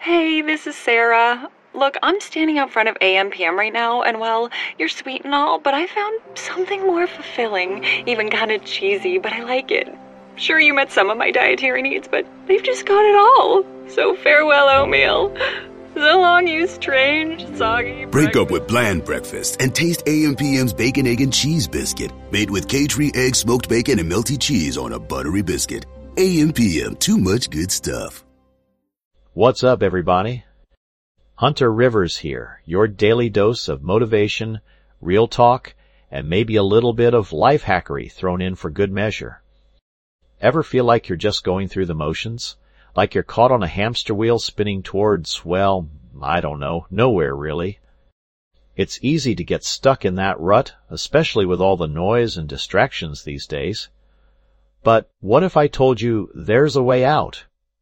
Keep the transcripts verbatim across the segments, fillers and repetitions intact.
Hey, this is Sarah. Look, I'm standing out front of A M P M right now, and well, you're sweet and all, but I found something more fulfilling, even kind of cheesy, but I like it. Sure, you met some of my dietary needs, but they've just got it all. So farewell, oatmeal. So long, you strange, soggy Break up with bland breakfast and taste A M P M's Bacon, Egg, and Cheese Biscuit, made with K-Tree egg, smoked bacon, and melty cheese on a buttery biscuit. A M P M, too much good stuff. What's up, everybody? Hunter Rivers here, your daily dose of motivation, real talk, and maybe a little bit of life hackery thrown in for good measure. Ever feel like you're just going through the motions? Like you're caught on a hamster wheel spinning towards, well, I don't know, nowhere really. It's easy to get stuck in that rut, especially with all the noise and distractions these days. But what if I told you there's a way out?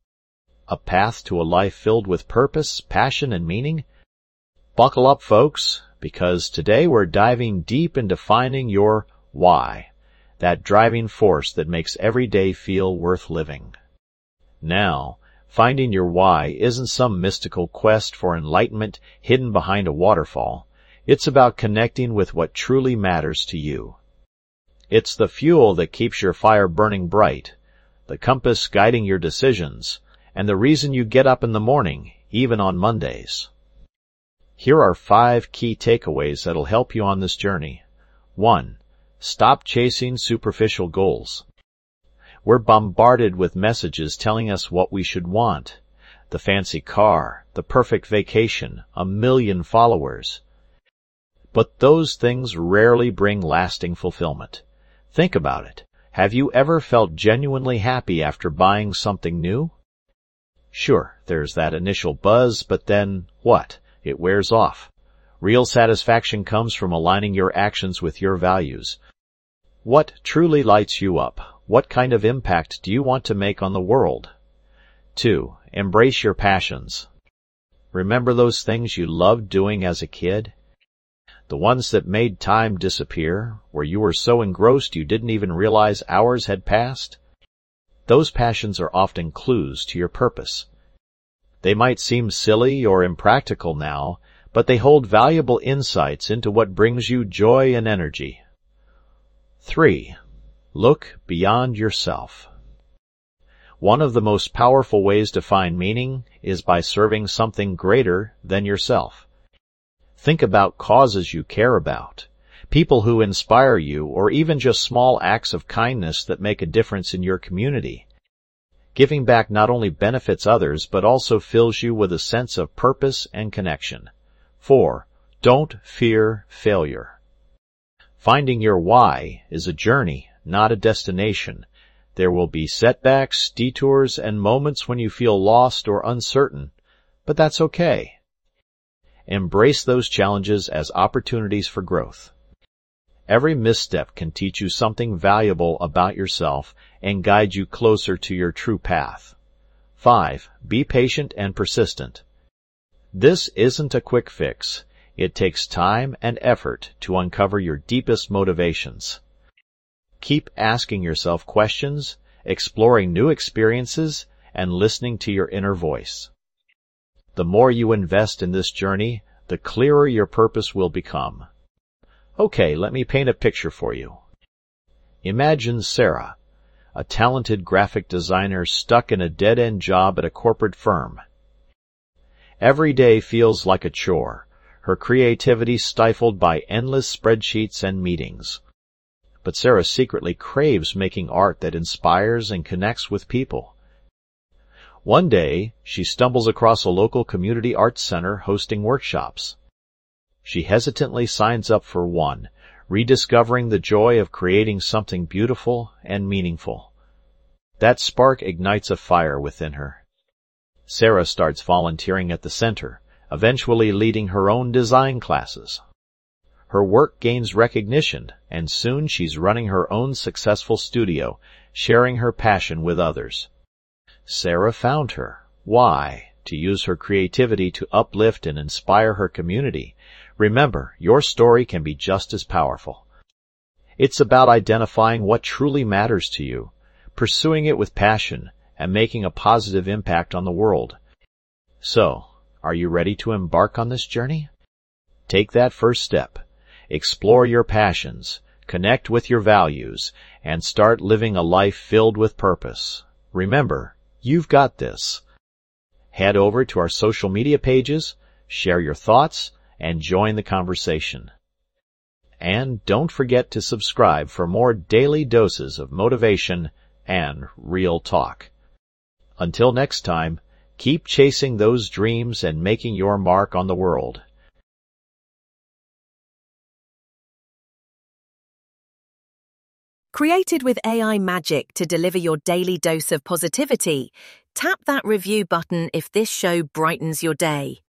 A path to a life filled with purpose, passion, and meaning? Buckle up, folks, because today we're diving deep into finding your why, that driving force that makes every day feel worth living. Now, finding your why isn't some mystical quest for enlightenment hidden behind a waterfall. It's about connecting with what truly matters to you. It's the fuel that keeps your fire burning bright, the compass guiding your decisions, and the reason you get up in the morning, even on Mondays. Here are five key takeaways that'll help you on this journey. One, stop chasing superficial goals. We're bombarded with messages telling us what we should want. The fancy car, the perfect vacation, a million followers. But those things rarely bring lasting fulfillment. Think about it. Have you ever felt genuinely happy after buying something new? Sure, there's that initial buzz, but then what? It wears off. Real satisfaction comes from aligning your actions with your values. What truly lights you up? What kind of impact do you want to make on the world? Two, embrace your passions. Remember those things you loved doing as a kid? The ones that made time disappear, where you were so engrossed you didn't even realize hours had passed? Those passions are often clues to your purpose. They might seem silly or impractical now, but they hold valuable insights into what brings you joy and energy. Three, look beyond yourself. One of the most powerful ways to find meaning is by serving something greater than yourself. Think about causes you care about, people who inspire you, or even just small acts of kindness that make a difference in your community. Giving back not only benefits others, but also fills you with a sense of purpose and connection. Four, don't fear failure. Finding your why is a journey, not a destination. There will be setbacks, detours, and moments when you feel lost or uncertain, but that's okay. Embrace those challenges as opportunities for growth. Every misstep can teach you something valuable about yourself and guide you closer to your true path. Five, be patient and persistent. This isn't a quick fix. It takes time and effort to uncover your deepest motivations. Keep asking yourself questions, exploring new experiences, and listening to your inner voice. The more you invest in this journey, the clearer your purpose will become. Okay, let me paint a picture for you. Imagine Sarah, a talented graphic designer stuck in a dead-end job at a corporate firm. Every day feels like a chore, her creativity stifled by endless spreadsheets and meetings. But Sarah secretly craves making art that inspires and connects with people. One day, she stumbles across a local community arts center hosting workshops. She hesitantly signs up for one, rediscovering the joy of creating something beautiful and meaningful. That spark ignites a fire within her. Sarah starts volunteering at the center, eventually leading her own design classes. Her work gains recognition, and soon she's running her own successful studio, sharing her passion with others. Sarah found her why, to use her creativity to uplift and inspire her community. Remember, your story can be just as powerful. It's about identifying what truly matters to you, pursuing it with passion, and making a positive impact on the world. So, are you ready to embark on this journey? Take that first step. Explore your passions, connect with your values, and start living a life filled with purpose. Remember, you've got this. Head over to our social media pages, share your thoughts, and join the conversation. And don't forget to subscribe for more daily doses of motivation and real talk. Until next time, keep chasing those dreams and making your mark on the world. Created with A I magic to deliver your daily dose of positivity, tap that review button if this show brightens your day.